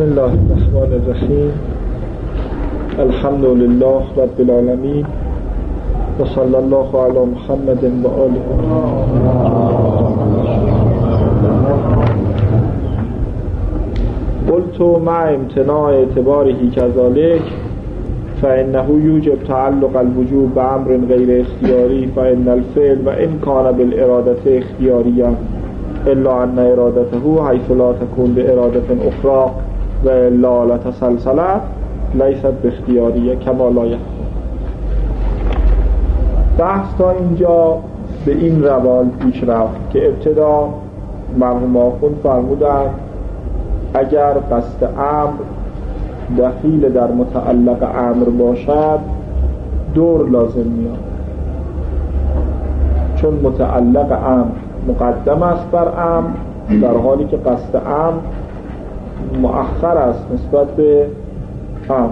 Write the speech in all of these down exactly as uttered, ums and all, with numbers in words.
بسم الله الرحمن الرحیم. الحمد لله رب العالمین و صلی الله علی محمد و آله. قلت مع امتناع اعتباره كذلك فإنه يوجب تعلق الوجوب بأمر غير اختياري فإن الفعل وإن كان بالإرادة اختياريا إلا أن إرادته حيث لا تكون بإرادة أخرى وإلا لتسلسلت ليست باختيارية كما لا يحكم. بحث تا اینجا به این روال پیش رفت که ابتدا مرحوم آخوند فرمودند اگر قصد امر دخیل در متعلق امر باشد دور لازم میاد، چون متعلق امر مقدم است بر امر در حالی که قصد امر مؤخر است نسبت به امر.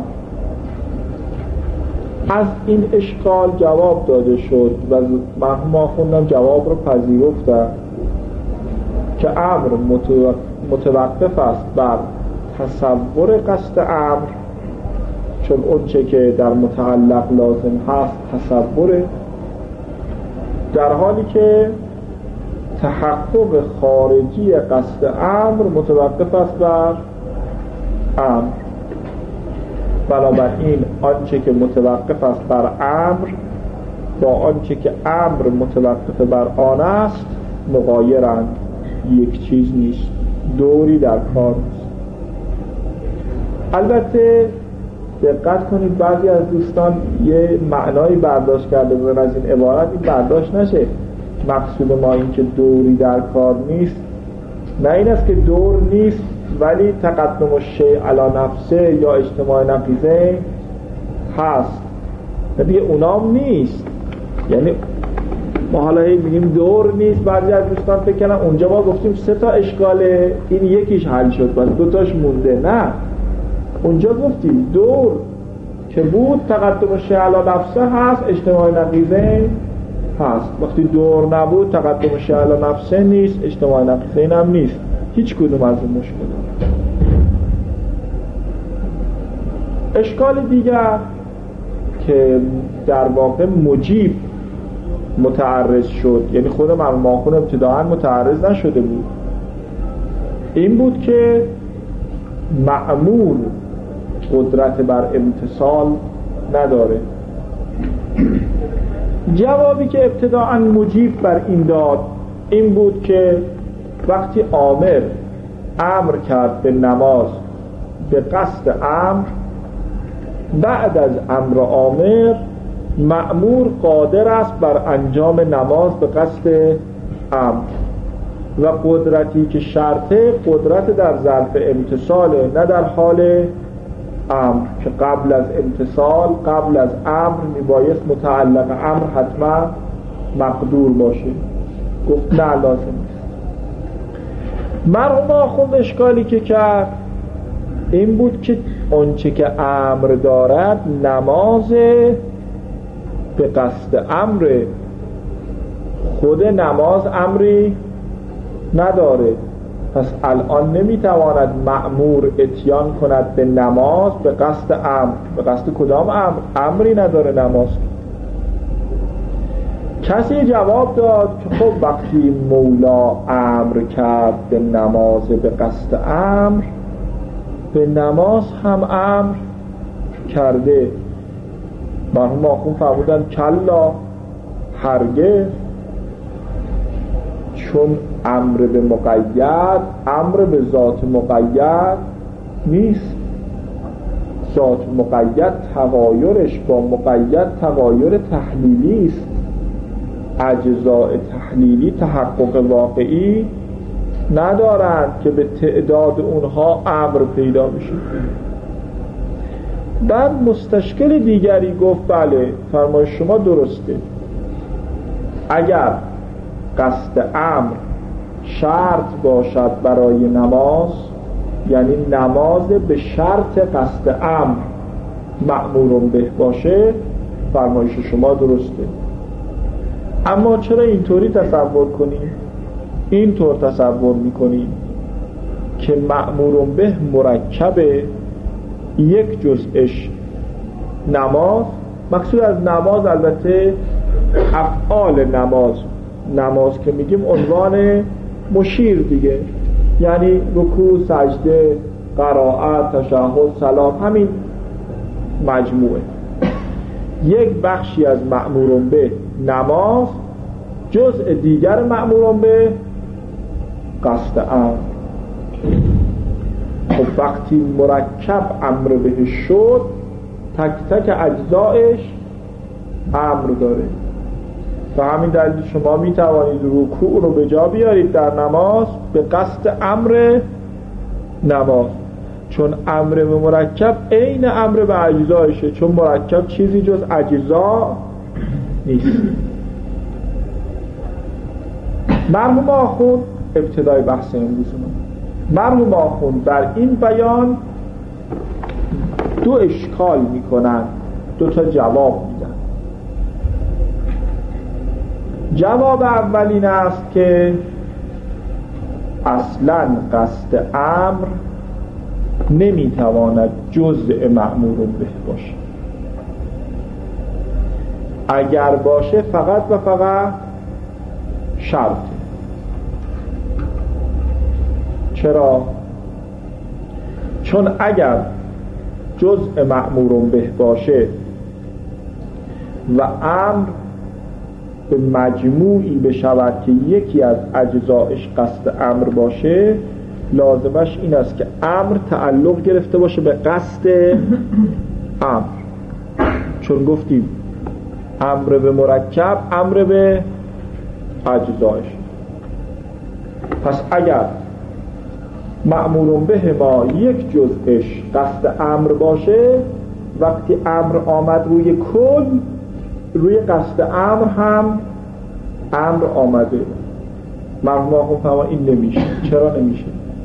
از این اشکال جواب داده شد و مرحوم آخوندم جواب رو پذیرفتن که امر متوقف است بر تصور قصد امر، چون اون چه که در متعلق لازم هست تصوره، در حالی که تحقق خارجی قصد امر متوقف است بر امر. بنابراین آنچه که متوقف است بر امر با آنچه که امر متوقف بر آن است مغایرند، یک چیز نیست، دوری در کار نیست. البته دقت کنید بعضی از دوستان یه معنایی برداشت کرده بودن از این عبارت، این برداشت نشه مقصود ما این که دوری در کار نیست، نه این است که دور نیست ولی تقدم الشیء علی نفسه یا اجتماع نقیضه هست، دیگه اونام نیست. یعنی ما حالا میگیم دور نیست، بعضی از دوستان فکر کنن اونجا ما گفتیم سه تا اشکاله این یکیش حل شد بس دو تاش مونده. نه، اونجا گفتیم دور که بود تقدم الشیء علی نفسه هست، اجتماع نقیضه هست. وقتی دور نبود تقدم الشیء علی نفسه نیست، اجتماع نقیضه هم نیست. هیچ کدوم از این مشکل. اشکال دیگر که در واقع مجیب متعرض شد، یعنی خود مرحوم آخوند ابتداعا متعرض نشده بود، این بود که مأمور قدرت بر امتصال نداره. جوابی که ابتداعا مجیب بر این داد این بود که وقتی آمر امر کرد به نماز به قصد امر، بعد از امر آمر مأمور قادر است بر انجام نماز به قصد امر و قدرتی که شرطه قدرت در ظرف امتصاله، نه در حال امر که قبل از امتصال قبل از امر میبایست متعلق امر حتما مقدور باشه. گفت نه لازم نیست. مرحوم آخوند اشکالی که کرد این بود که اونچه که امر دارد نماز به قصد امر، خود نماز امری نداره، پس الان نمیتواند مأمور اتیان کند به نماز به قصد امر. به قصد کدام امر؟ امری نداره نماز. کسی جواب داد که خب وقتی مولا امر کرد به نماز به قصد امر، به نماز هم امر کرده. مرحوم آخوند فرمودن کلا، هرگز، چون امر به مقید امر به ذات مقید نیست. ذات مقید تغایرش با مقید تغایر تحلیلی است. اجزاء تحلیلی تحقق واقعی ندارند که به تعداد اونها امر پیدا بشه. بعد مستشکل دیگری گفت بله فرمایش شما درسته، اگر قصد امر شرط باشد برای نماز، یعنی نماز به شرط قصد امر مأمور به باشه، فرمایش شما درسته. اما چرا اینطوری تصور کنیم؟ اینطور تصور میکنیم که مأمور به مرکبه، یک جزءش نماز، مقصود از نماز البته افعال نماز، نماز که میگیم عنوان مشیر دیگه، یعنی رکوع، سجده، قرائت، تشهد، سلام، همین مجموعه. یک بخشی از مأمور به نماز، جزء دیگر مأمور به قصد امر. خب وقتی مرکب امر بهش شد، تک تک اجزایش امر داره. و همین دلیل شما می توانید رکوع رو به جا بیارید در نماز به قصد امر نماز، چون امر به مرکب عین امر به اجزایشه، چون مرکب چیزی جز اجزا نیست. مرحوم آخوند، ابتدای بحث امروز ما، مرحوم آخوند بر این بیان دو اشکال میکنن، دو تا جواب میدن. جواب اول این است که اصلا قصد امر نمیتواند جزء مأمور به باشه، اگر باشه فقط و فقط شرط. چرا؟ چون اگر جزء مأمور به باشه و امر به مجموعی بشود که یکی از اجزایش قصد امر باشه، لازمش این است که امر تعلق گرفته باشه به قصد امر، چون گفتیم امر به مرکب امر به اجزایش. پس اگر مأمور به ما یک جزءش قصد امر باشه، وقتی امر آمد روی کل، روی قصد امر هم امر آمده. مرحوم آخوند فرمودن این نمیشه. چرا نمیشه؟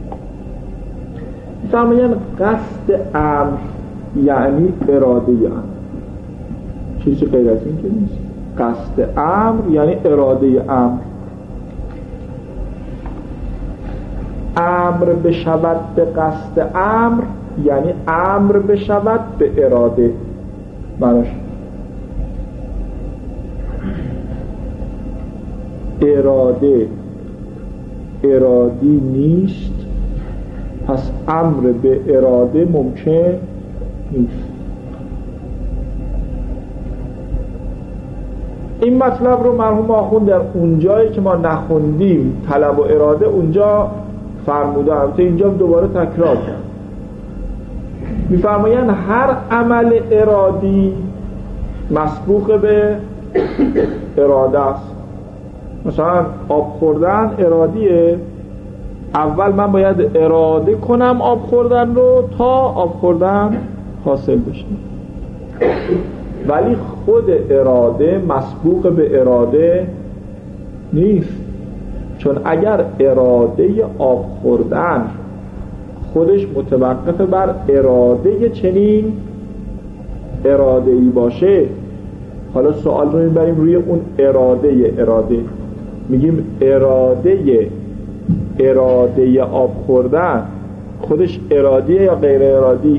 فرمودن قصد امر یعنی اراده امر، چیزی غیر از این که نیست. قصد امر یعنی اراده امر. امر بشود به قصد امر یعنی امر بشود به اراده. معنیش اراده ارادی نیست، پس امر به اراده ممکن نیست. این مطلب رو مرحوم آخوند در اونجایی که ما نخوندیم طلب و اراده اونجا فرمودن، تا اینجا دوباره تکرار کرد. میفرمایند هر عمل ارادی مسبوق به اراده است. مثلا آب خوردن ارادیه، اول من باید اراده کنم آب خوردن رو تا آب خوردن حاصل بشه، ولی خود اراده مسبوق به اراده نیست. چون اگر اراده آب خوردن خودش متوقف بر اراده چنین اراده ای باشه، حالا سوال رو میبریم روی اون اراده اراده میگیم اراده اراده آب خوردن خودش ارادیه یا غیر ارادی؟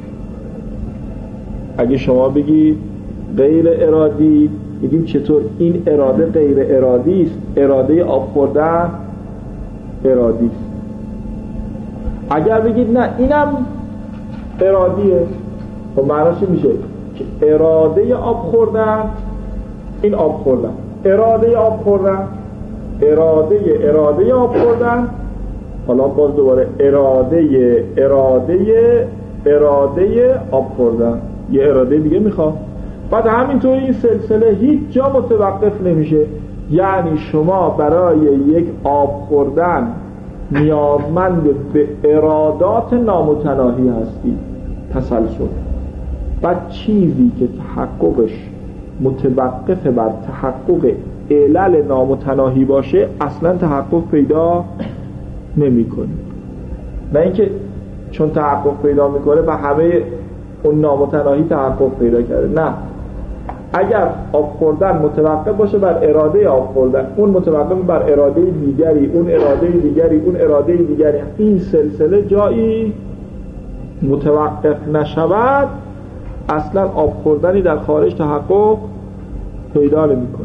اگه شما بگی غیر ارادی، میگیم چطور این اراده غیر ارادی است؟ اراده آب خوردن ارادی است. اگر بگید نه اینم ارادیه، خب معناش میشه که اراده آب خوردن این آب خوردن، اراده آب خوردن اراده اراده آب خوردن، حالا باز دوباره اراده اراده اراده آب خوردن، یه اراده دیگه میخواد. بعد همینطور این سلسله هیچ جا متوقف نمیشه. یعنی شما برای یک آب خوردن نیازمند به ارادات نامتناهی هستی، تسلسل. بعد چیزی که تحققش متوقف بر تحقق علل نامتناهی باشه اصلا تحقق پیدا نمیکنه. نه اینکه چون تحقق پیدا میکنه و همه اون نامتناهی تحقق پیدا کرده، نه، اگر آب خوردن متوقف باشه بر اراده آب خوردن، اون متوقف بر اراده دیگری، اون اراده دیگری، اون اراده دیگری، این سلسله جایی متوقف نشود اصلا آب خوردنی در خارج تحقق پیدا نمی‌کنه.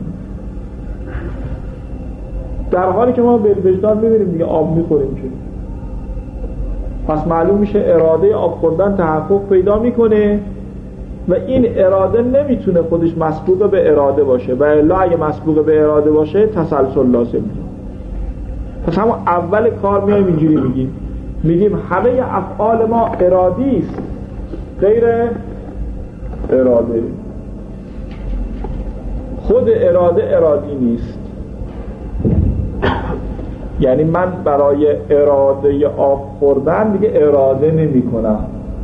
در حالی که ما به وجدان می‌بینیم دیگه آب می‌خوریم، چون پس معلوم میشه اراده آب خوردن تحقق پیدا می‌کنه و این اراده نمیتونه خودش مسبوق به اراده باشه، و الا اگه مسبوق به اراده باشه تسلسل لازم میشه. پس همون اول کار میایم اینجوری میگیم میگیم همه افعال ما ارادی است، غیر اراده. خود اراده ارادی نیست. یعنی من برای اراده آب خوردن دیگه اراده نمی کنم.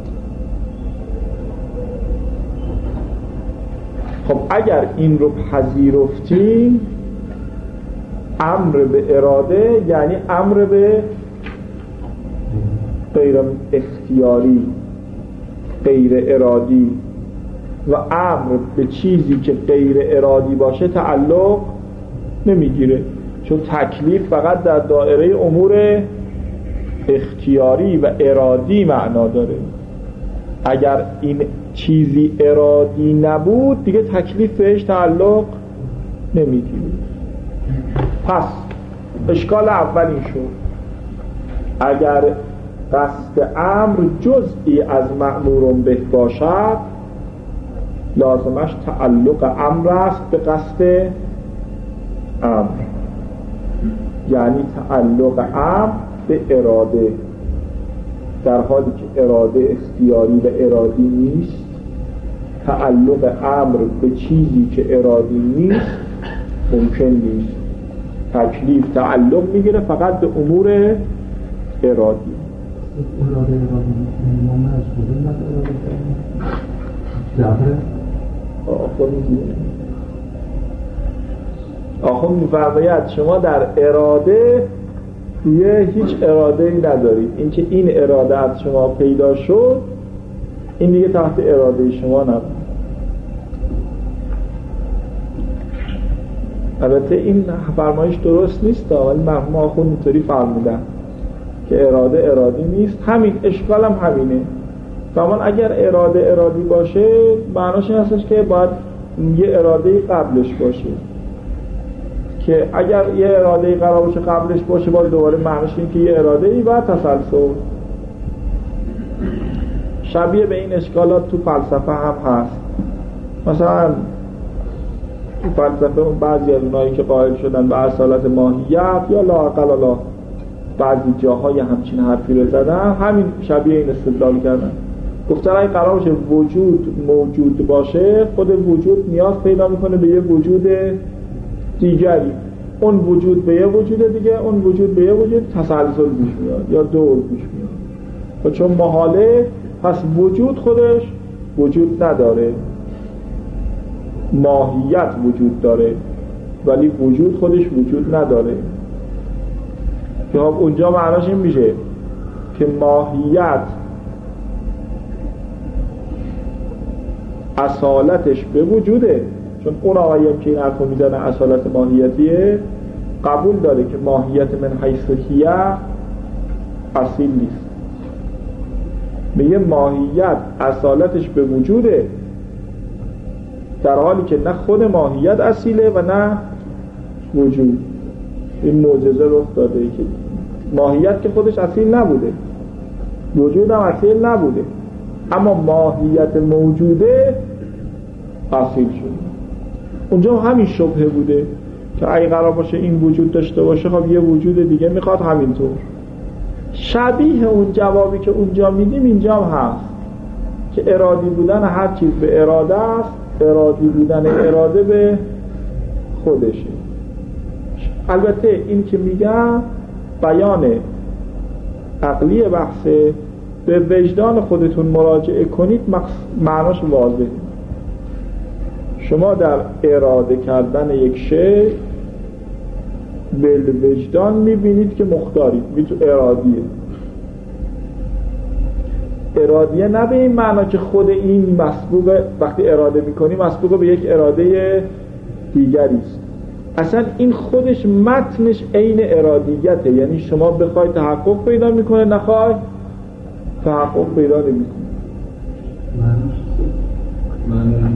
خب اگر این رو پذیرفتیم، امر به اراده یعنی امر به غیر اختیاری، غیر ارادی، و امر به چیزی که غیر ارادی باشه تعلق نمیگیره، چون تکلیف فقط در دایره امور اختیاری و ارادی معنا داره. اگر این چیزی ارادی نبود دیگه تکلیف بهش تعلق نمیگیره. پس اشکال اول این شد، اگر قصد امر جزئی از مأمور به باشد لازمش تعلق امر است به قصد امر، یعنی تعلق امر به اراده، در حالی که اراده اختیاری و ارادی نیست. تعلق امر به چیزی که ارادی نیست ممکن نیست. تکلیف تعلق میگیره فقط به امور ارادی. اراده ارادی ممکن از خودم از اراده کنم آخر میگیره. آخر میفرماید شما در اراده یه هیچ اراده ای ندارید. اینکه این اراده از شما پیدا شد این دیگه تحت اراده شما نبود. البته این فرمایش درست نیست، ولی مرحوم آخوند اینطوری فرمودن که اراده ارادی نیست. همین اشکال هم همینه. فرمان اگر اراده ارادی باشه معناش این هستش که باید یه اراده قبلش باشه، که اگر یه اراده قرار باشه قبلش باشه باید دوباره معناش این که یه اراده ای و تسلسل. شبیه به این اشکالات تو فلسفه هم هست. مثلا تو فلسفه بعضی از اونایی که قائل شدن به اصالت ماهیت یا لااقل لا بعضی جاهای همچین حرفی رو زدن، همین شبیه این استدلال کردن. گفتن اگه قرار باشه وجود موجود باشه، خود وجود نیاز پیدا میکنه به یه وجود دیگری، اون وجود به یه وجود دیگه، اون وجود به یه وجود، تسلسل پیش میاد یا دور پیش میاد. و چون محاله، پس وجود خودش وجود نداره، ماهیت وجود داره ولی وجود خودش وجود نداره. که اونجا معناش این میشه که ماهیت اصالتش به وجوده، چون اون آقاییم که این حرفو میزنه اصالت ماهیتیه قبول داره که ماهیت من حیث هیه اصیل نیست. میگه ماهیت اصالتش به وجوده، در حالی که نه خود ماهیت اصیله و نه وجود. این معجزه رخ داده که ماهیت که خودش اصیل نبوده، وجود هم اصیل نبوده، اما ماهیت موجوده اصیل شده. اونجا همین شبهه بوده که اگه قرار باشه این وجود داشته باشه خب یه وجود دیگه میخواد همینطور. شبیه اون جوابی که اونجا میدیم اینجا هم هست که ارادی بودن هر چیز به اراده است، ارادی بودن اراده به خودشه. البته این که میگم بیان عقلی بحثه، به وجدان خودتون مراجعه کنید معناش واضحه. شما در اراده کردن یک شی به وجدان میبینید که مختارید، می تو ارادیه. ارادیه نه به این معنا که خود این مسبوق، وقتی اراده میکنی مسبوق به یک اراده دیگری است. اصلا این خودش متنش عین ارادیته، یعنی شما بخوای تحقق پیدا میکنه، نخوای تحقق پیدا نمیکنه. من من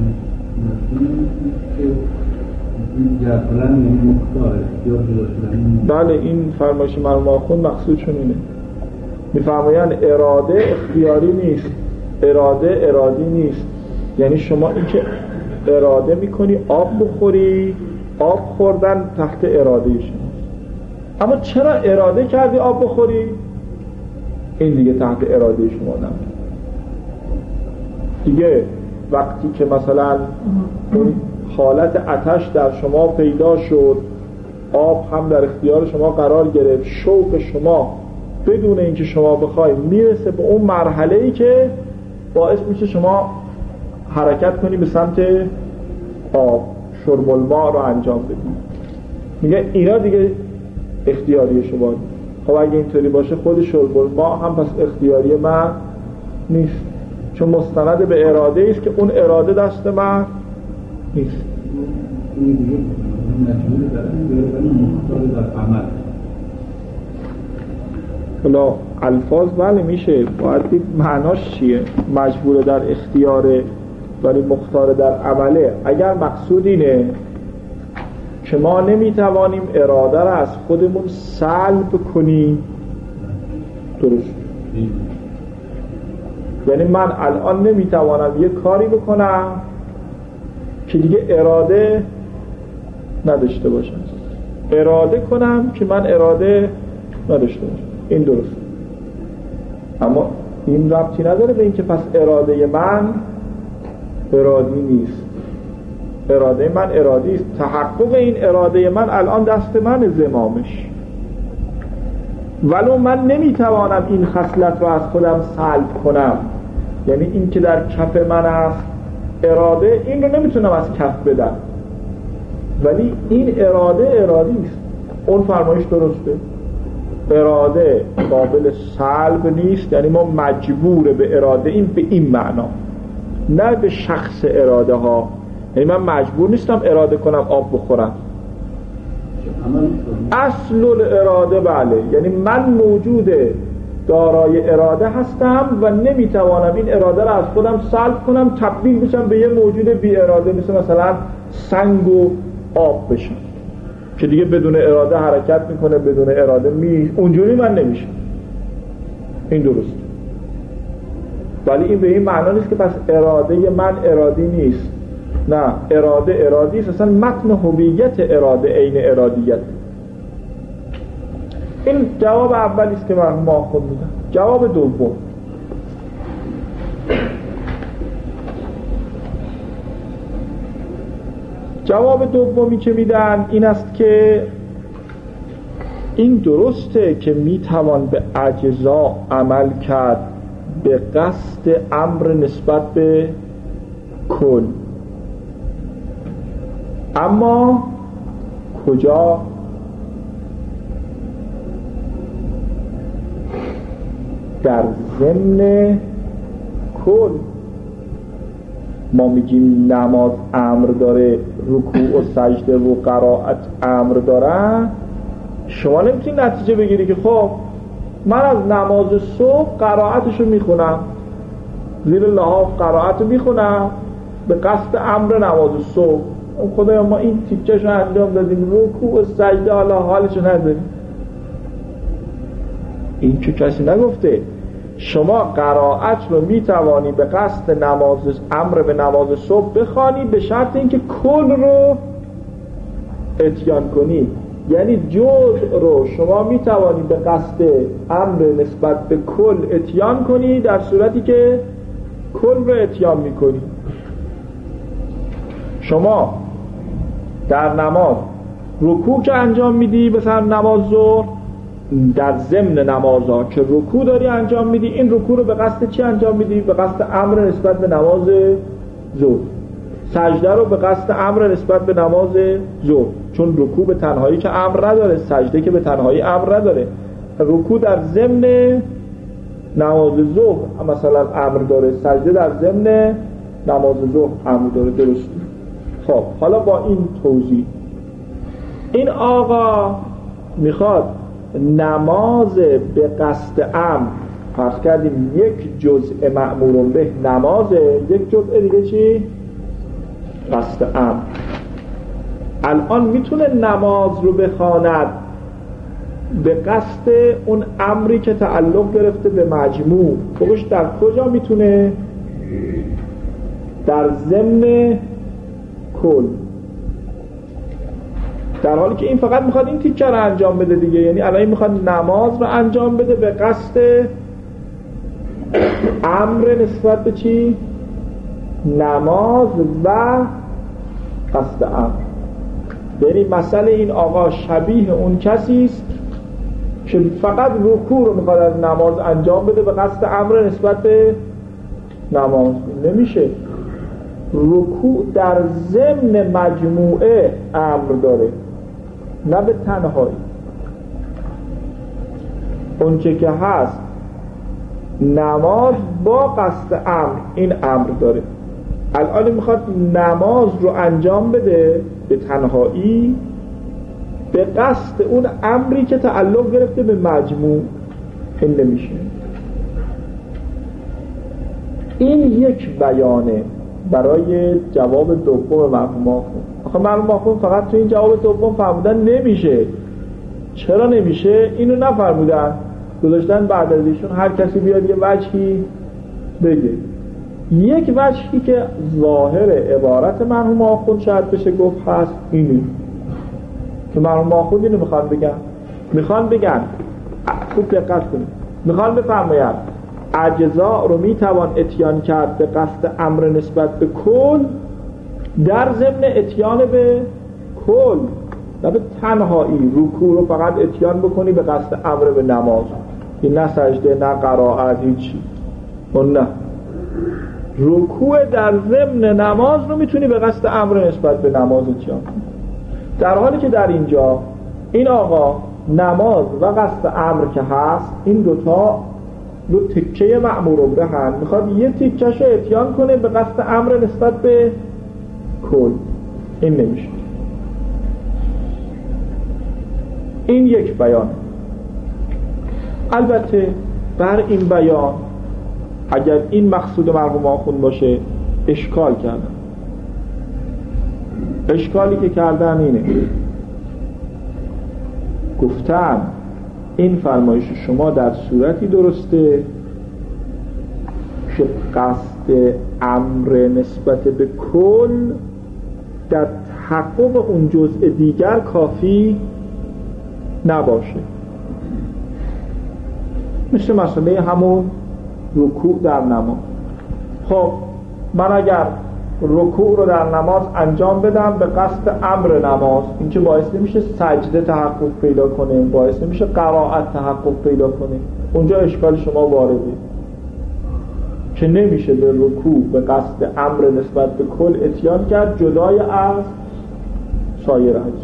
بله این فرمایش مرحوم آخوند مقصودشون اینه، میفرمایند اراده اختیاری نیست، اراده ارادی نیست. یعنی شما این که اراده میکنی آب بخوری، آب خوردن تحت اراده شماست، اما چرا اراده کردی آب بخوری؟ این دیگه تحت اراده شما نمیاد دیگه. وقتی که مثلا اون حالت آتش در شما پیدا شد، آب هم در اختیار شما قرار گرفت، شوق شما بدون اینکه شما بخوای میرسه به اون مرحله‌ای که باعث میشه شما حرکت کنی به سمت آب، شرب الماء رو انجام بدی. میگه اینا دیگه اختیاری شما. خب اگه اینطوری باشه خود شرب الماء هم پس اختیاری من نیست، چون مستند به اراده است که اون اراده دست من نیست. حالا الفاظ بله میشه، باید دید معناش چیه. مجبور در اختیاره ولی مختار در عمله. اگر مقصود اینه که ما نمیتوانیم اراده را از خودمون سلب کنیم، درست. یعنی من الان نمیتوانم یه کاری بکنم که دیگه اراده نداشته باشم، اراده کنم که من اراده نداشته باشم، این درست. اما این ربطی نداره به این که پس اراده من ارادی نیست. اراده من ارادی است. تحقق این اراده من الان دست من زمامش، ولو من نمیتوانم این خصلت رو از خودم سلب کنم. یعنی این که در کف من است اراده، این رو نمیتونم از کف بدم، ولی این اراده ارادی است. اون فرمایش درسته، اراده قابل سلب نیست، یعنی ما مجبور به اراده این به این معنا، نه به شخص اراده ها. یعنی من مجبور نیستم اراده کنم آب بخورم. اصل اراده بله، یعنی من موجود دارای اراده هستم و نمیتوانم این اراده را از خودم سلب کنم، تبدیل بشم به یه موجود بی اراده، مثل مثلا سنگ و آب بشم که دیگه بدون اراده حرکت میکنه، بدون اراده می اونجوری من نمیشم. این درست، ولی این به این معنا نیست که پس اراده من ارادی نیست. نه، اراده ارادی است. اصلا متن هویت اراده عین ارادیت. این جواب اولی است که من ما خود میدم. جواب دوم، جواب دومی که میدن این است که این درسته که میتوان به اجزا عمل کرد به قصد امر نسبت به کل، اما کجا؟ در ضمن کل. ما میگیم نماز امر داره، رکوع و سجده و قرائت امر داره. شما نمیتونی نتیجه بگیری که خب من از نماز صبح قرائتشو میخونم، زیر لحاف قرائتو میخونم به قصد امر نماز صبح. خدایا ما این تیکه‌شو انجام دادیم، رکوع و سجده حالا حالشو نداریم. این که کسی نگفته. شما قرائت رو میتوانی به قصد نماز امر به نماز صبح بخوانی به شرط اینکه کل رو اتیان کنی. یعنی جزء رو شما میتوانی به قصد امر نسبت به کل اتیان کنی در صورتی که کل رو اتیان میکنی. شما در نماز رکوع که انجام میدی، مثلا نماز ظهر، در ضمن نمازها که رکوع داری انجام میدی، این رکوع رو به قصد چی انجام میدی؟ به قصد امر نسبت به نماز ظهر. سجده رو به قصد امر نسبت به نماز ظهر، چون رکوع به تنهایی که امر نداره، سجده که به تنهایی امر نداره. رکوع در ضمن نماز ظهر مثلا امر داره، سجده در ضمن نماز ظهر امر داره، درست. خب حالا با این توضیح این آقا میخواد نماز به قصد امر، فرض کردیم یک جزء مأمور به نمازه، یک جزء دیگه چی؟ قصد امر. الان میتونه نماز رو بخواند به قصد اون امری که تعلق گرفته به مجموع. خودش در کجا میتونه؟ در ضمن کل، در حالی که این فقط میخواد این تیکه رو انجام بده دیگه. یعنی الان این میخواد نماز رو انجام بده به قصد امر نسبت به چی؟ نماز و قصد امر. یعنی مسئله این آقا شبیه اون کسی است که فقط رکوع رو میخواد از نماز انجام بده به قصد امر نسبت به نماز. نمیشه. رکوع در ضمن مجموعه امر داره، نه به تنهایی. اونچه که هست نماز با قصد امر، این امر داره. الان میخواد نماز رو انجام بده به تنهایی به قصد اون امری که تعلق گرفته به مجموع. این نمیشه. این یک بیانه برای جواب دوم مرحوم آخوند. آخه مرحوم آخوند فقط تو این جواب دوم فرمودن نمیشه. چرا نمیشه؟ اینو نفرمودن، گذاشتن بعد از ایشون هر کسی بیاد یه وجهی بگه. یک وجهی که ظاهر عبارت مرحوم آخوند شاید بشه گفت هست اینه که مرحوم آخوند اینو میخوان بگن. میخوان بگن، خوب دقت کنید، میخوان بفرماید اجزا رو میتوان اتیان کرد به قصد امر نسبت به کل در ضمن اتیان به کل، نه به تنهایی. رکوع رو فقط اتیان بکنی به قصد امر به نماز، این نه سجده نه قرائت هیچی. اون نه، رکوع در ضمن نماز رو میتونی به قصد امر نسبت به نماز اتیان کنی. در حالی که در اینجا این آقا نماز و قصد امر که هست، این دوتا دو تکه مأمور به هم، میخواد یه تکهش رو اتیان کنه به قصد امر نسبت به کل. این نمیشه. این یک بیان. البته بر این بیان اگر این مقصود مرحوم آخوند باشه اشکال کردن. اشکالی که کردن اینه، گفتن این فرمایش شما در صورتی درسته که قصد امر نسبت به کل در تحقق اون جزء دیگر کافی نباشه. مثل مسئله همون رکوع در نماز. خب من اگر رکوع رو در نماز انجام بدم به قصد امر نماز، این که باعث نمیشه سجده تحقق پیدا کنه، باعث نمیشه قرائت تحقق پیدا کنه. اونجا اشکال شما وارده که نمیشه به رکوع به قصد امر نسبت به کل اتیان کرد جدای از سایر اجزا.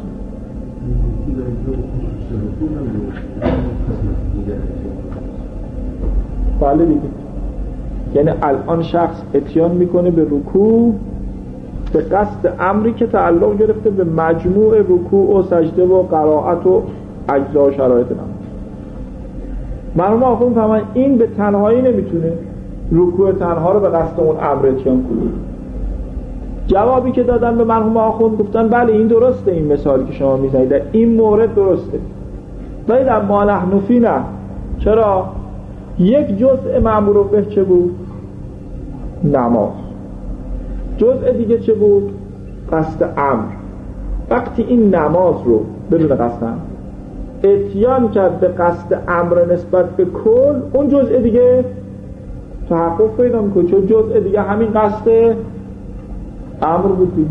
بله دیگه. یعنی الان شخص اتیان میکنه به رکوع به قصد امری که تعلق گرفته به مجموع رکوع و سجده و قرائت و اجزا و شرایط نماز. مرحوم آخوند فرمودن این به تنهایی نمیتونه رکوع تنها رو به قصد اون امر اتیان کنه. جوابی که دادن به مرحوم آخوند گفتن بله این درسته، این مثالی که شما میزنید این مورد درسته، ولی در ما نحنفی نه. چرا؟ یک جزء مأمور به چه بود؟ نماز. جزء دیگه چه بود؟ قصد امر. وقتی این نماز رو بدون قصد امر اتیان کرد به قصد امر نسبت به کل، اون جزء دیگه تحقق پیدا میکنه، چون جزء دیگه همین قصد امر بود.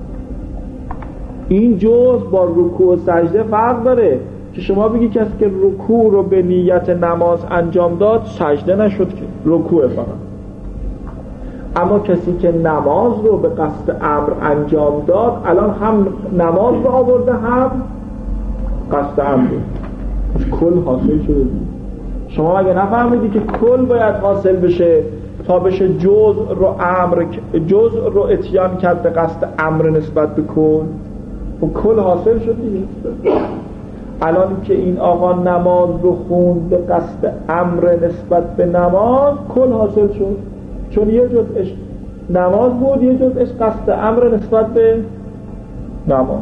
این جزء با رکوع و سجده فرق داره که شما بگی کسی که رکوع رو به نیت نماز انجام داد سجده نشد که رکوع فقط، اما کسی که نماز رو به قصد امر انجام داد الان هم نماز رو آورده هم قصد امر، کل حاصل شده. شما اگه نفهمیدی که کل باید حاصل بشه تا بشه جزء رو امر جزء رو اتیان کرد به قصد امر نسبت به کل و کل حاصل شد دیگه. الان که این آقا نماز رو خوند به قصد امر نسبت به نماز، کل حاصل شد، چون یه جزءش نماز بود، یه جزءش قصد امر نسبت به نماز.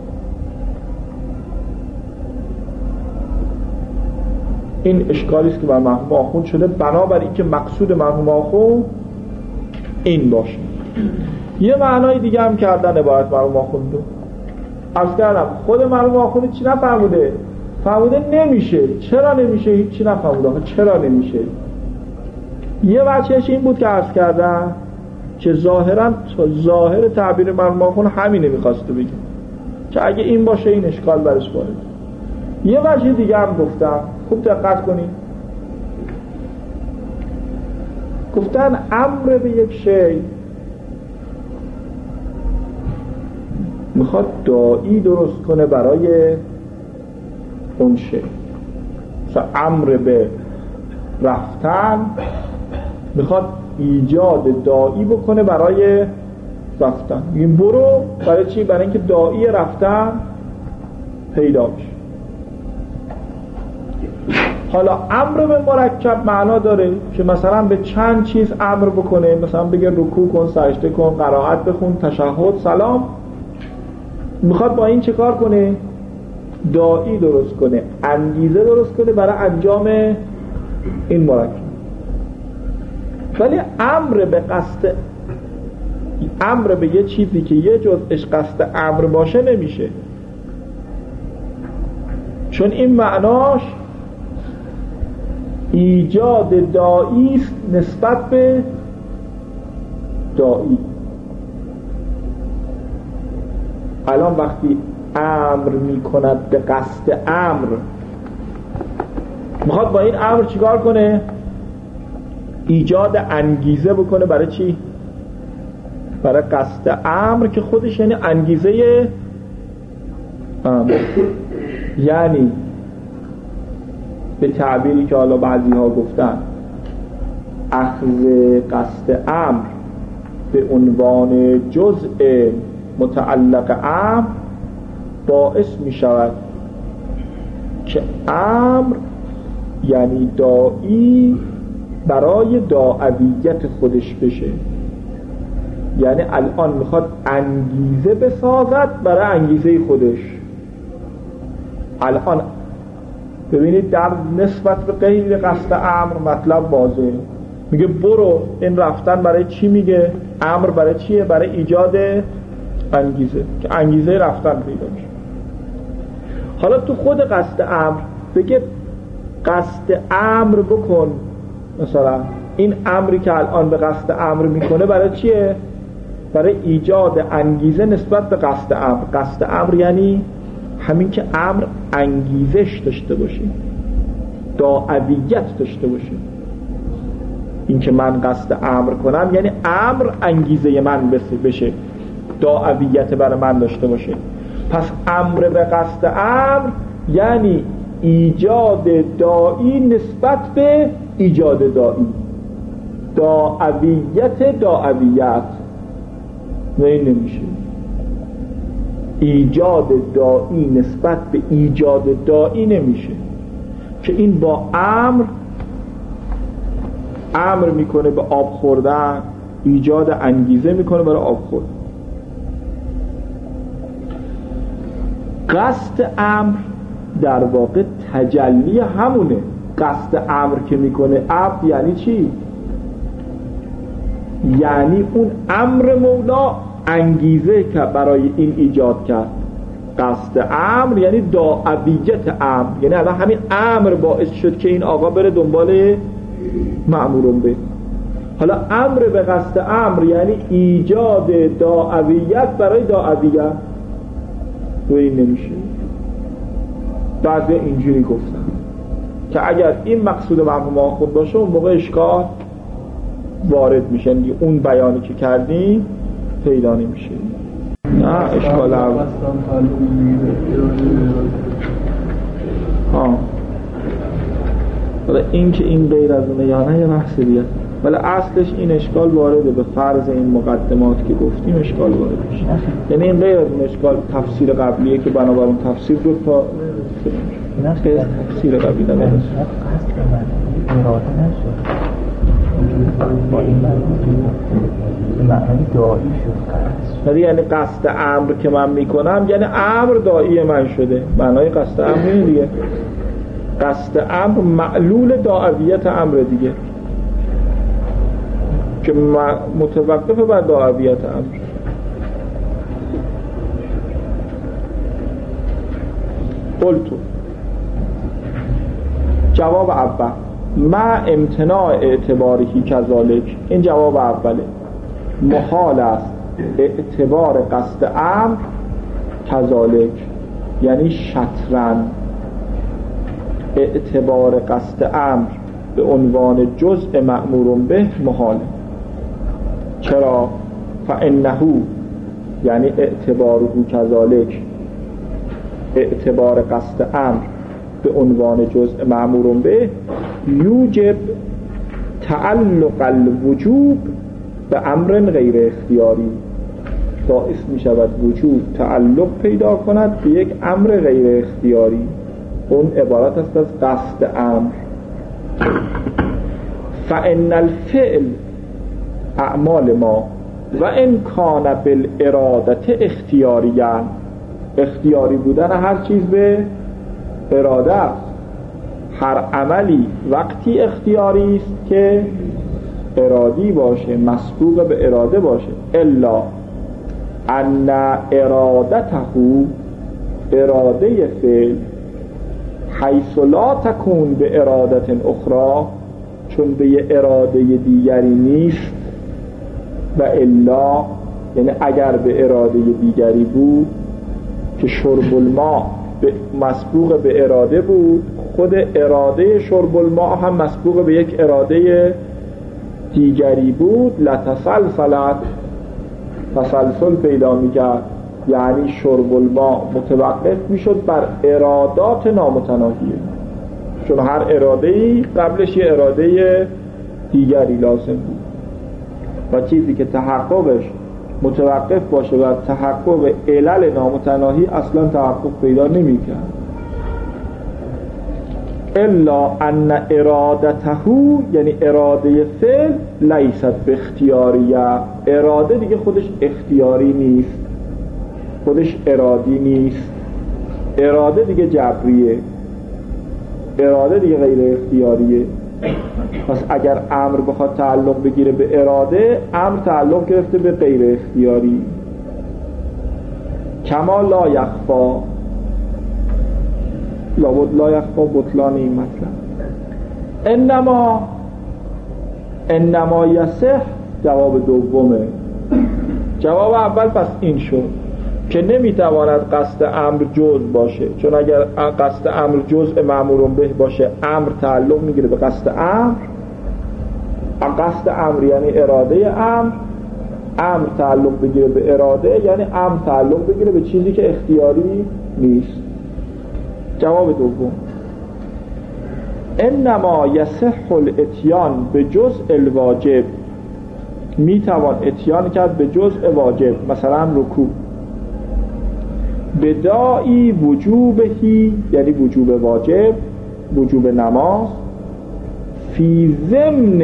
این اشکالی است که بر مرحوم آخوند شده، بنابراین اینکه مقصود مرحوم آخوند این باشه. یه معنای دیگه هم کردن عبارت مرحوم آخوند. عرض کردم خود مرحوم آخوند چی نفهموده؟ فهموده نمیشه. چرا نمیشه؟ هیچ چی نفهموده. چرا نمیشه؟ یه وجهش این بود که عرض کردم که ظاهرا ظاهر تعبیر مرحوم آخوند همینه میخواسته بگه که اگه این باشه این اشکال برش وارد. یه وجه دیگه هم گفتم، خوب دقت کنید. گفتن امر به یک شی میخواد داعی درست کنه برای اون شی. مثلا امر به رفتن میخواد ایجاد داعی بکنه برای رفتن. این برو برای چی؟ برای اینکه داعی رفتن پیدا بشه. حالا امر به مرکب معنا داره که مثلا به چند چیز امر بکنه، مثلا بگه رکوع کن، سجده کن، قرائت بخون، تشهد، سلام. میخواد با این چه کار کنه؟ داعی درست کنه، انگیزه درست کنه برای انجام این مرکب. ولی امر به قصد امر به یه چیزی که یه جزءش قصد امر باشه نمیشه، چون این معناش ایجاد داعی است نسبت به داعی. الان وقتی امر میکند به قصد امر، میخواد با این امر چیکار کنه؟ ایجاد انگیزه بکنه برای چی؟ برای قصد امر که خودش یعنی انگیزه امر. یعنی به تعبیری که حالا بعضی ها گفتن، اخذ قصد امر به عنوان جزء متعلق امر باعث می شود که امر یعنی داعی برای داعویت خودش بشه. یعنی الان میخواد انگیزه بسازد برای انگیزه خودش. الان ببینید در نسبت به غیر قصد امر مطلب واضحه. میگه برو، این رفتن برای چی میگه؟ امر برای چیه؟ برای ایجاد انگیزه، که انگیزه رفتن پیدا میشه. حالا تو خود قصد امر بگه قصد امر بکن، مثلا این امری که الان به قصد امر میکنه برای چیه؟ برای ایجاد انگیزه نسبت به قصد امر. قصد امر یعنی همین که امر انگیزش داشته باشه، داعویت داشته باشه. این که من قصد امر کنم یعنی امر انگیزه من بشه، داعویت برای من داشته باشه. پس امر به قصد امر یعنی ایجاد داعی نسبت به ایجاد داعی، داعویت داعویت. نه این نمیشه. ایجاد داعی نسبت به ایجاد داعی نمیشه، که این با امر امر میکنه به آب خوردن، ایجاد انگیزه میکنه برای آب خوردن. قصد امر در واقع تجلی همونه. قصد امر که میکنه عبد یعنی چی؟ یعنی اون امر مولا انگیزه که برای این ایجاد کرد. قصد امر یعنی داعویت امر، یعنی الان همین امر باعث شد که این آقا بره دنبال مأمورون به. حالا امر به قصد امر یعنی ایجاد داعویت برای داعویت. و این نمیشه. بعضی اینجوری گفتن که اگر این مقصود مرحوم آخوند باشه اون موقع اشکال وارد میشه، دیگه اون بیانی که کردیم پیدا نمیشه. نه اشکال اول ها حالا این که این غیر از اونه یا نه یه بحث دیگه، ولی اصلش این اشکال وارده به فرض این مقدمات که گفتیم اشکال وارد میشه. یعنی این غیر از اون اشکال تفسیر قبلیه که بنابراین تفسیر دو تا تفسیر قبلی داره. اراده نشد با این معنی دعایی شد. یعنی قصد امر که من میکنم یعنی امر داعی من شده. معنای قصد امر اینه دیگه. قصد امر معلول داعیت امر دیگه که متوقف بر داعیت امر. قلتو جواب اول ما امتناع اعتباری کذالک، این جواب اوله. محال است اعتبار قصد امر کذالک یعنی شطرن اعتبار قصد امر به عنوان جزء مأمور به محاله. چرا؟ فانه یعنی اعتباره کذالک، اعتبار قصد امر به عنوان جزء مأمور به یوجب تعلق الوجوب به امر غیر اختیاری، باعث می شود وجوب تعلق پیدا کند به یک امر غیر اختیاری. اون عبارت است از قصد امر. فان الفعل اعمال ما و ان کان بالارادت اختیاریا، اختیاری بودن هر چیز به اراده است. هر عملی وقتی اختیاری است که ارادی باشه، مسبوق به اراده باشه. الا ان ارادته، اراده فعل، حیث لا تکون به ارادت اخرى، چون به یه اراده دیگری نیست. و الا یعنی اگر به اراده دیگری بود که شرب الماء مسبوق به اراده بود، خود اراده شرب الماء هم مسبوق به یک اراده دیگری بود، لتسلسلت، تسلسل پیدا میکرد. یعنی شرب الماء متوقف میشد بر ارادات نامتناهیه، چون هر اراده‌ای قبلش یه اراده دیگری لازم بود و چیزی که تحققش متوقف باشه و تحقق علل نامتناهی اصلا تحقق پیدا نمی‌کرد. الا ان ارادته یعنی اراده فعل لیست به اختیاریه، اراده دیگه خودش اختیاری نیست، خودش ارادی نیست، اراده دیگه جبریه، اراده دیگه غیر اختیاریه. پس اگر امر بخواد تعلق بگیره به اراده، امر تعلق گرفته به غیر اختیاری. کما لا یخفا، لابد لا یخفا بطلان این مطلب. انما انما یصح جواب دومه. جواب اول پس این شد که نمیتواند قصد امر جزء باشه، چون اگر قصد امر جزء مأمور به باشه امر تعلق میگیره به قصد امر. قصد امر یعنی اراده امر، امر تعلق بگیره به اراده یعنی امر تعلق بگیره به چیزی که اختیاری نیست. جواب دوم انما یصح الاتیان به جزء الواجب، میتوان اتیان کرد به جزء واجب، مثلا رکوع، بدائی وجوبهی یعنی وجوب واجب، وجوب نماز، فی ضمن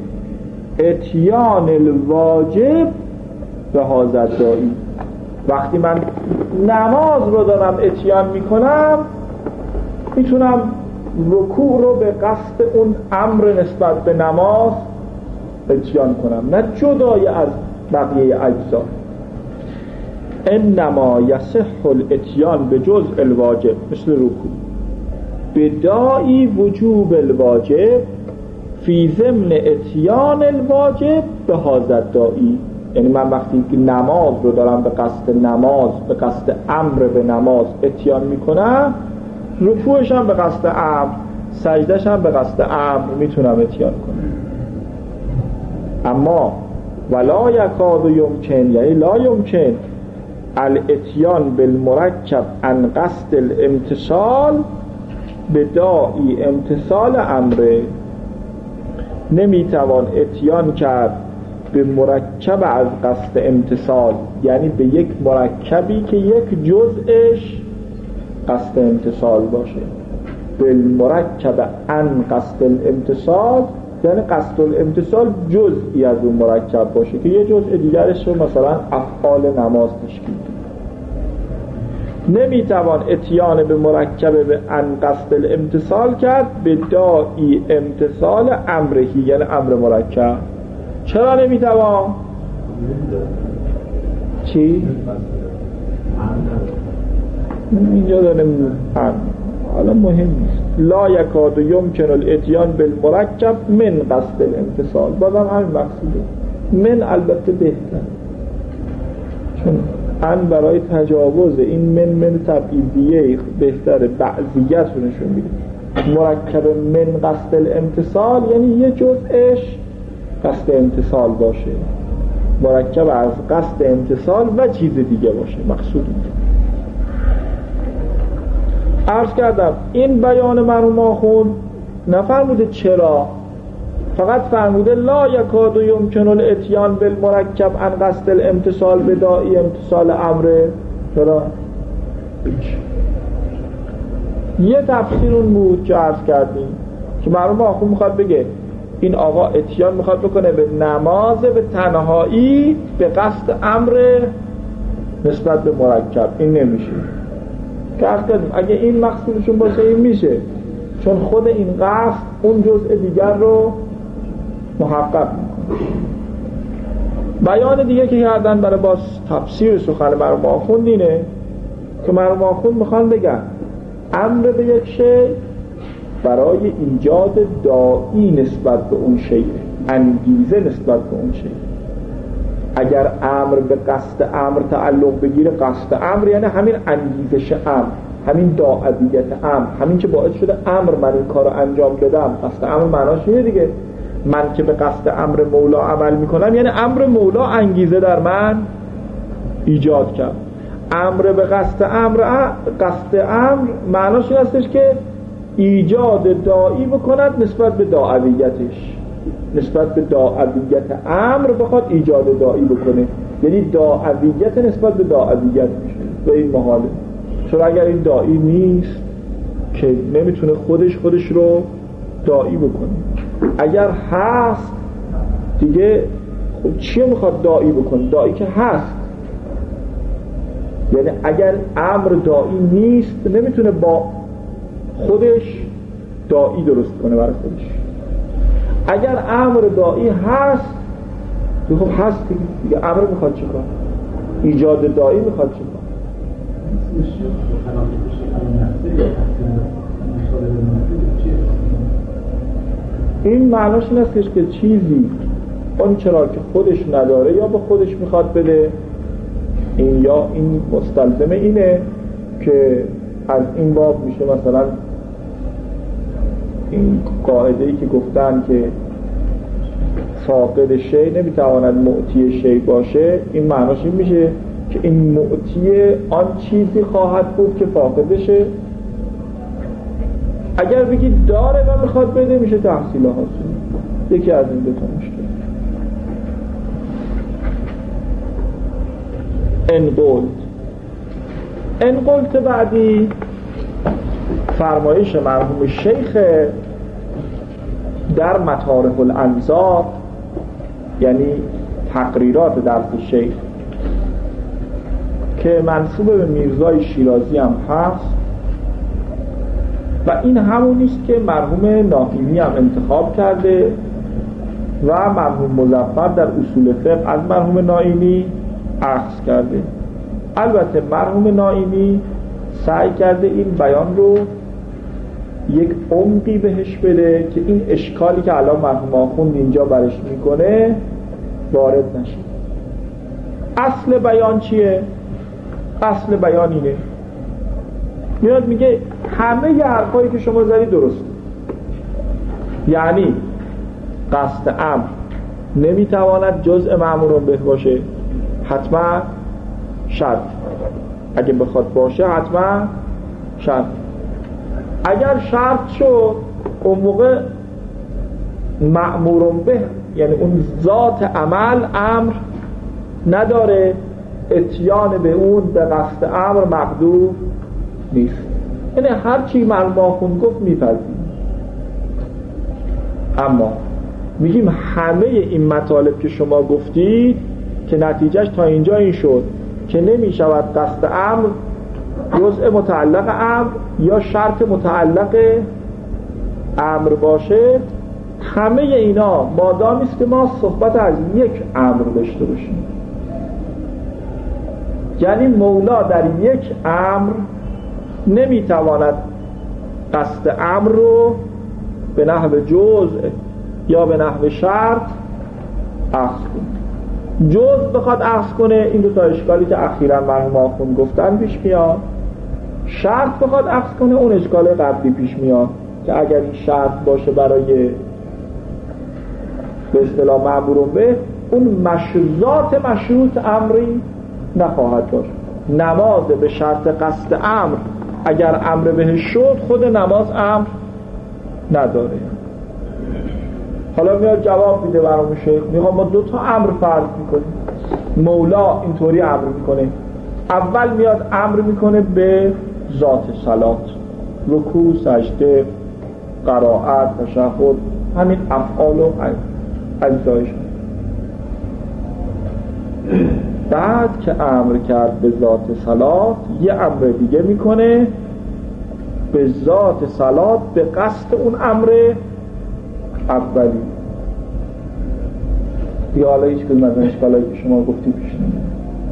اتیان الواجب به هذا دائی. وقتی من نماز رو دارم اتیان میکنم میتونم رکوع رو به قصد اون امر نسبت به نماز اتیان کنم، نه جدای از بقیه اجزا. انما یصح الاتیان به جزء الواجب مثل رکوع، بدائی وجوب الواجب فی ضمن اتیان الواجب به هذا دائی. یعنی من وقتی که نماز رو دارم به قصد نماز، به قصد امر به نماز اتیان میکنم، رکوعش هم به قصد امر، سجدهش هم به قصد امر میتونم اتیان کنم. اما ولا یکاد یمکن یعنی لا یمکن الاتیان بالمرکب عن قصد الامتصال به داعی امتثال امره، نمیتوان اتیان کرد به مرکب از قصد امتثال، یعنی به یک مرکبی که یک جزءش قصد امتثال باشه. بالمرکب عن قصد الامتثال یعنی قصد الامتثال جزئی از اون مرکب باشه که یه جزء دیگرش رو مثلا افعال نماز تشکیل بده. نمیتوان اتیان به مرکب به عن قصد الامتثال کرد به داعی امتثال امرهی، یعنی امر مرکب. چرا نمیتوان؟ چی؟ اینجا داره عن، حالا مهم نیست. لا یکاد یمکن الاتیان بالمرکب من قصد الامتثال، بازم همین مقصوده. من البته بهتر، چون ان برای تجاوز این من من تبعیدیه بهتره، بعضیت رو نشون میده. مرکب من قصد الامتثال یعنی یه جزءش قصد امتثال باشه، مرکب از قصد امتثال و چیز دیگه باشه. مقصود اینه. عرض کردم این بیان مرحوم آخوند نفرموده چرا، فقط فرموده لا یکاد یمکن الاتیان بالمرکب عن قصد الامتثال به داعی امتثال امره. چرا؟ یه تفسیر اون بود که عرض کردیم که مرحوم آخوند میخواد بگه این آقا اتیان میخواد بکنه به نماز به تنهایی به قصد امر نسبت به مرکب. این نمیشه که عرض کردیم اگه این مقصودشون باشه این میشه، چون خود این قصد اون جزء دیگر رو محقق میکنه. بیان دیگه که کردن برای باز تفسیر سخن مرحوم آخوند اینه که مرحوم آخوند میخوان بگن امر به یک شی برای ایجاد داعی نسبت به اون شی، انگیزه نسبت به اون شی. اگر امر به قصد امر تعلق بگیره، قصد امر یعنی همین انگیزش امر، همین داعیت امر، همین که باعث شده امر من این کار رو انجام بدم. قصد امر معناش اینه دیگه، من که به قصد امر مولا عمل میکنم یعنی امر مولا انگیزه در من ایجاد کرد. امر به قصد امر، قصد امر معناش این هستش که ایجاد داعی بکند نسبت به داعیتش، نسبت به داعیت امر بخواد ایجاد داعی بکنه، یعنی داعیت نسبت به داعیت میشه. به این محاله، چون اگر این داعی نیست که نمیتونه خودش خودش رو داعی بکنه. اگر هست دیگه خب چیه میخواد داعی بکنه؟ داعی که هست، یعنی اگر امر داعی نیست نمیتونه با خودش داعی درست کنه برای خودش. اگر امر داعی هست خب هست دیگه, دیگه امر میخواد چی کار؟ ایجاد داعی میخواد چی کار؟ این معناش این هستش که چیزی اون چرا که خودش نداره یا به خودش میخواد بده. این یا این مستلزم اینه که از این باب میشه مثلا این قاعده‌ای که گفتن که فاقد شی نمیتواند معطی شی باشه، این معناش این میشه که این معطی آن چیزی خواهد بود که فاقدشه. اگر بگی داره و میخواد بده میشه تحصیل حاصل. یکی از این دو تا مشکل. انقلت انقلت بعدی فرمایش مرحوم شیخ در مطارح الانظار، یعنی تقریرات درس شیخ که منسوب به میرزای شیرازی هم هست و این همون است که مرحوم ناهیمی هم انتخاب کرده و مرحوم مظفر در اصول فقه از مرحوم ناهیمی اخذ کرده. البته مرحوم ناهیمی سعی کرده این بیان رو یک عمقی بهش بده که این اشکالی که الان مرحوم آخوند اینجا برش میکنه وارد نشه. اصل بیان چیه؟ اصل بیان اینه، میاد میگه همه ی حرفایی که شما زدید درست، یعنی قصد امر نمیتواند جزء مأمور به باشه، حتما شرط، اگه بخواد باشه حتما شرط. اگر شرط شد اون موقع مأمور به، یعنی اون ذات عمل امر نداره، اتیان به اون به قصد امر مقدور نیست. یعنی هر چی مرحوم آخوند گفت میپذیریم. اما میگیم همه این مطالب که شما گفتید که نتیجهش تا اینجا این شد که نمیشود قصد امر جزء متعلق امر یا شرط متعلق امر باشه، همه اینا مادامی است که ما صحبت از یک امر داشته باشیم. یعنی مولا در یک امر نمیتواند قصد امر رو به نحو جزء یا به نحو شرط اخذ کنه. جزء بخواد اخذ کنه، این دو تا اشکالی که اخیراً مرحوم آخوند گفتن پیش میاد. شرط بخواد اخذ کنه، اون اشکال قبلی پیش میاد که اگر این شرط باشه برای به اصطلاح مأمور به، اون مشروط مشروط امری نخواهد داشت. نماز به شرط قصد امر اگر امر بهش شد، خود نماز امر نداره. حالا میاد جواب میده برامون شیخ، میگه ما دو تا امر فرض میکنیم. مولا اینطوری امر میکنه، اول میاد امر میکنه به ذات صلات، رکوع، سجده، قرائت، تشهد، همین افعال و اجزایش. بعد که امر کرد به ذات صلات، یه امر دیگه میکنه به ذات صلات به قصد اون امر اولی. دیگه حالا هیچ کدوم از اشکالایی که شما گفتی پیش نمیاد.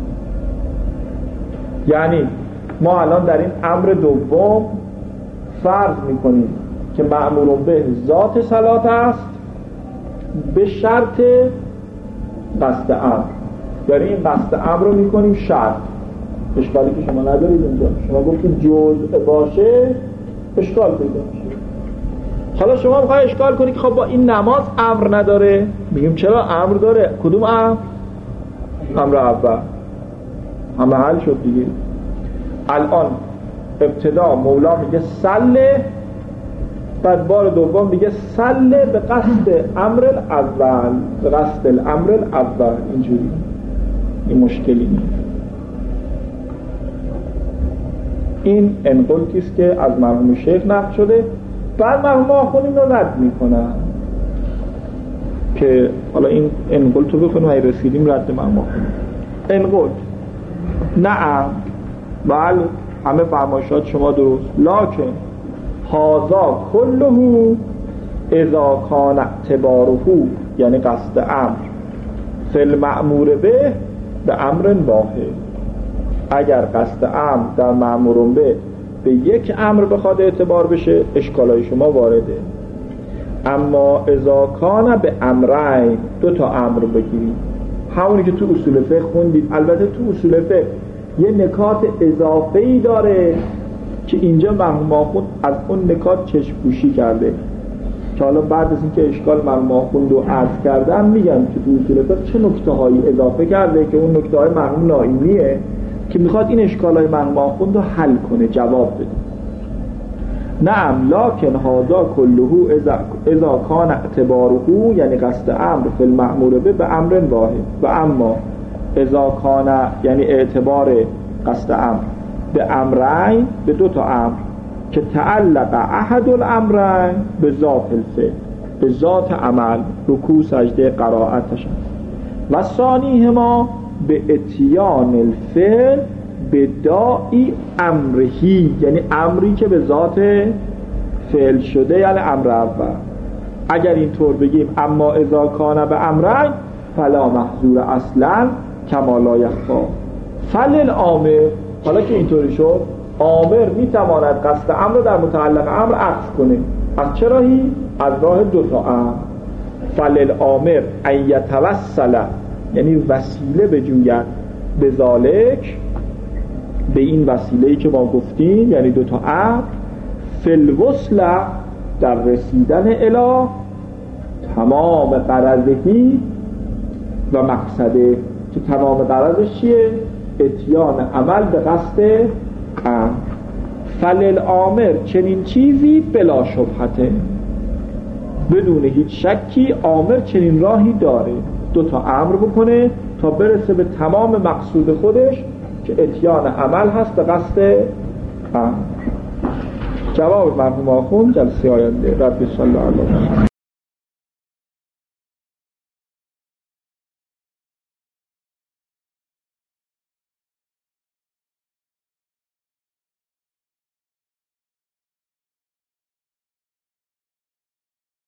یعنی ما الان در این امر دوم فرض میکنیم که مأمور به ذات صلات است به شرط قصد امر. در این قصد امر رو میکنیم شرط. اشکالی که شما ندارید اینجا، شما گفتید جزء باشه اشکال پیدا میشه. حالا شما میخوای اشکال کنی که خب با این نماز امر نداره. میگیم چرا امر داره؟ کدوم امر؟ امر اول. همه حل شد دیگه. الان ابتدا مولا میگه سله، بعد بار دوم میگه سله به قصد امر الاول، به قصد الامر الاول. اینجوری این مشکلی نیست. این انقلتی است که از مرحوم شیخ نقل شده. بعد مرحوم آخوند این رو رد میکنن که حالا این انقلت رو بخونیم اگه رسیدیم رد مرحوم آخوند. انقلت نعم بله همه فرمایشات شما درست، لکن هذا کله اذا کان اعتباره، یعنی قصد امر فی المأمور به به امر واحد. اگر قصد امر در مأمور به به یک امر بخواد اعتبار بشه، اشکالای شما وارده. اما اذا کان به امرین، دو تا امر بگیرید، همونی که تو اصول فقه خوندید. البته تو اصول فقه یه نکات اضافه‌ای داره که اینجا مرحوم آخوند از اون نکات چشم پوشی کرده که حالا بعد از اینکه اشکال مرحوم آخوند رو عرض کردم میگم که تو اصول فقه چه نکته‌هایی اضافه کرده که اون نکته‌های مرحوم نائینیه که میخواد این اشکالای مرحوم آخوند رو حل کنه، جواب بده. نعم لکن هذا کله اذا اذا کان اعتباره، یعنی قصد امر فی المأمور به به امر واحد. و اما اذا کان، یعنی اعتبار قصد امر به امرین، به دو تا امر که تعلق احد الامرین به ذات الفعل، به ذات عمل، رکوع، سجده، قرائت، تشهد، و ثانیهما به اتیان الفعل به داعی امرهی، یعنی امری که به ذات فعل شده، یعنی امر اول. اگر اینطور بگیم اما اذا کان به امرین فلا محظور اصلا کما لا یخفا فلل آمر. حالا که اینطوری شد، آمر میتواند قصد امر در متعلق امر عکس کنه. از چه راهی؟ از راه دو تا امر. فلل آمر ان یتوسل، یعنی وسیله بجوید، به ذالک، به این وسیله‌ای که ما گفتیم، یعنی دو تا امر، فالوصل، در رسیدن الی تمام غرضهی و مقصده، که تمام غرضش چیه؟ اتیان عمل به قصد امر. فللآمر چنین چیزی بلا شبهته، بدون هیچ شکی آمر چنین راهی داره دو تا امر بکنه تا برسه به تمام مقصود خودش که اتیان عمل هست به قصد امر. جواب مرحوم آخوند جلسه آینده. رب صلی الله علیه و